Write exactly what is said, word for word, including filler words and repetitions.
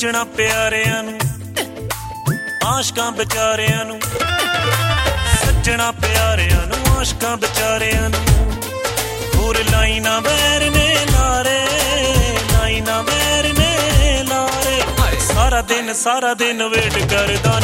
ਸੱਜਣਾ ਪਿਆਰਿਆਂ ਨੂੰ ਆਸ਼ਕਾਂ ਵਿਚਾਰਿਆਂ ਨੂੰ ਸੱਜਣਾ ਪਿਆਰਿਆਂ ਨੂੰ ਆਸ਼ਕਾਂ ਵਿਚਾਰਿਆਂ ਨੂੰ ਹੋਰ ਲਾਈਨਾਂ ਵੈਰ ਨੇ ਲਾਰੇ ਲਾਈਨਾਂ ਵੈਰ ਨੇ ਲਾਰੇ ਸਾਰਾ ਦਿਨ ਸਾਰਾ ਦਿਨ ਵੇਟ ਕਰਦਾ